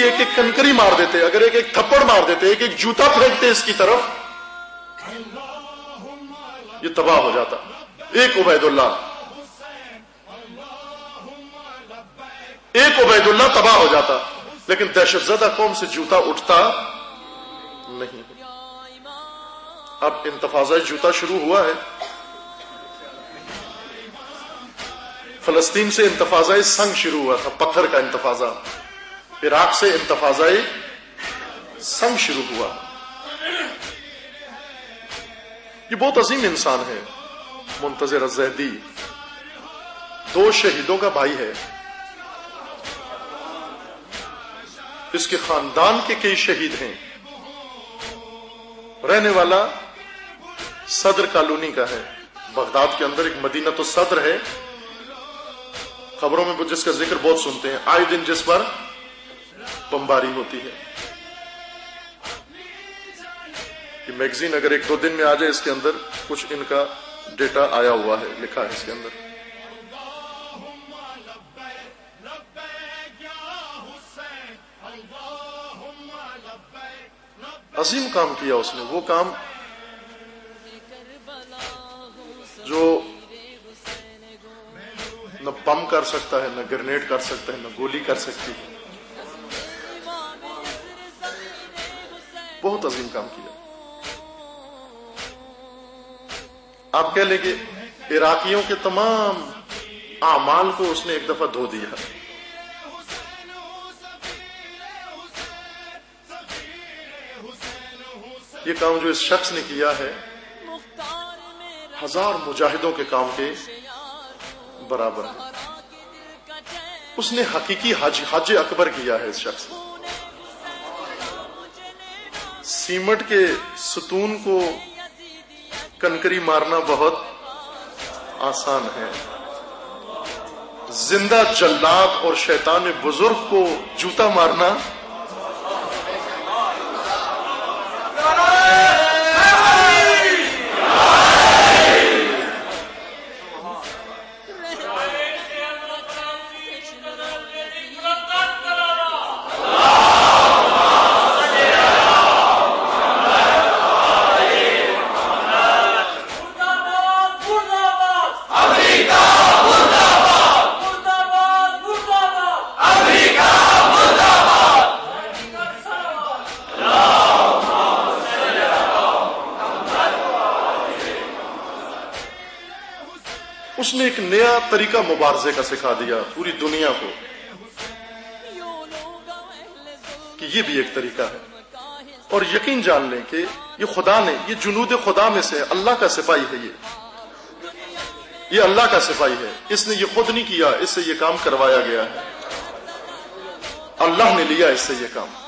ایک ایک کنکری مار دیتے, اگر ایک ایک تھپڑ مار دیتے, ایک ایک جوتا پھینکتے اس کی طرف, یہ تباہ ہو جاتا. ایک عبید اللہ تباہ ہو جاتا, لیکن دہشت زدہ قوم سے جوتا اٹھتا نہیں. اب انتفاضہ جوتا شروع ہوا ہے. فلسطین سے انتفاضہ سنگ شروع ہوا تھا, پتھر کا انتفاضہ. عراق سے انتفاضہ سنگ شروع ہوا. یہ بہت عظیم انسان ہے منتظر الزہدی, 2 شہیدوں کا بھائی ہے. اس کے خاندان کے کئی شہید ہیں. رہنے والا صدر کالونی کا ہے, بغداد کے اندر ایک مدینہ تو صدر ہے, خبروں میں جس کا ذکر بہت سنتے ہیں, آئے دن جس پر بمباری ہوتی ہے. یہ میگزین اگر 1-2 دن میں آ جائے, اس کے اندر کچھ ان کا ڈیٹا آیا ہوا ہے, لکھا ہے اس کے اندر. عظیم کام کیا اس نے, وہ کام جو نہ بم کر سکتا ہے, نہ گرنیڈ کر سکتا ہے, نہ گولی کر سکتی ہے. بہت عظیم کام کیا. آپ کہہ لیں کہ عراقیوں کے تمام اعمال کو اس نے ایک دفعہ دھو دیا. یہ کام جو اس شخص نے کیا ہے 1000 مجاہدوں کے کام کے برابر ہے. اس نے حقیقی حج اکبر کیا ہے. اس شخص نے سیمٹ کے ستون کو کنکری مارنا بہت آسان ہے, زندہ جلاد اور شیطان بزرگ کو جوتا مارنا اس نے ایک نیا طریقہ مبارزے کا سکھا دیا پوری دنیا کو کہ یہ بھی ایک طریقہ ہے. اور یقین جان لیں کہ یہ خدا نے, یہ جنود خدا میں سے اللہ کا سپاہی ہے. یہ اللہ کا سپاہی ہے. اس نے یہ خود نہیں کیا, اس سے یہ کام کروایا گیا ہے. اللہ نے لیا اس سے یہ کام.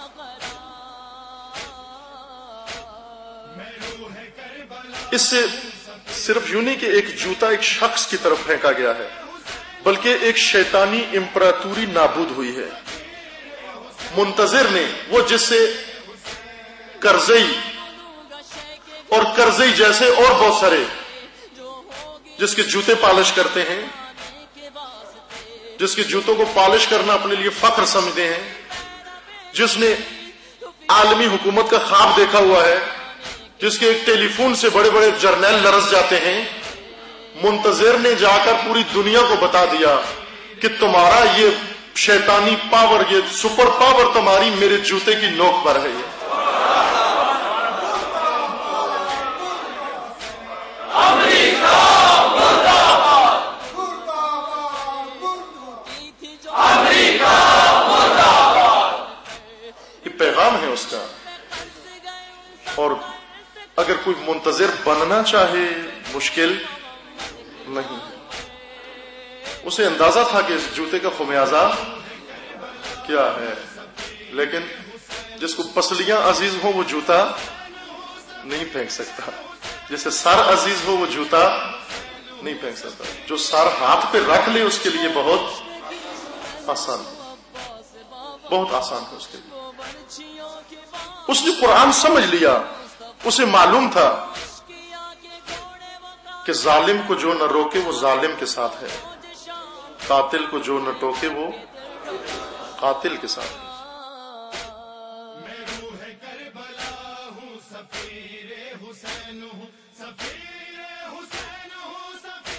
اس سے صرف یوں نہیں کہ ایک جوتا ایک شخص کی طرف پھینکا گیا ہے, بلکہ ایک شیطانی امپراتوری نابود ہوئی ہے. منتظر نے, وہ جس سے کرزئی اور کرزئی جیسے اور بہت سارے جس کے جوتے پالش کرتے ہیں, جس کے جوتوں کو پالش کرنا اپنے لیے فخر سمجھتے ہیں, جس نے عالمی حکومت کا خواب دیکھا ہوا ہے, جس کے ایک ٹیلی فون سے بڑے بڑے جرنیل لرز جاتے ہیں, منتظر نے جا کر پوری دنیا کو بتا دیا کہ تمہارا یہ شیطانی پاور, یہ سپر پاور تمہاری میرے جوتے کی نوک پر ہے. یہ پیغام ہے اس کا. اور اگر کوئی منتظر بننا چاہے مشکل نہیں. اسے اندازہ تھا کہ اس جوتے کا خمیازہ کیا ہے, لیکن جس کو پسلیاں عزیز ہو وہ جوتا نہیں پھینک سکتا, جسے سر عزیز ہو وہ جوتا نہیں پھینک سکتا. جو سر ہاتھ پہ رکھ لے اس کے لیے بہت آسان ہے, بہت آسان ہے اس کے لیے. اس نے قرآن سمجھ لیا. اسے معلوم تھا کہ ظالم کو جو نہ روکے وہ ظالم کے ساتھ ہے, قاتل کو جو نہ ٹوکے وہ قاتل کے ساتھ ہے. میں کربلا ہوں، سفیر حسین ہوں، سفیر حسین ہوں، سفیر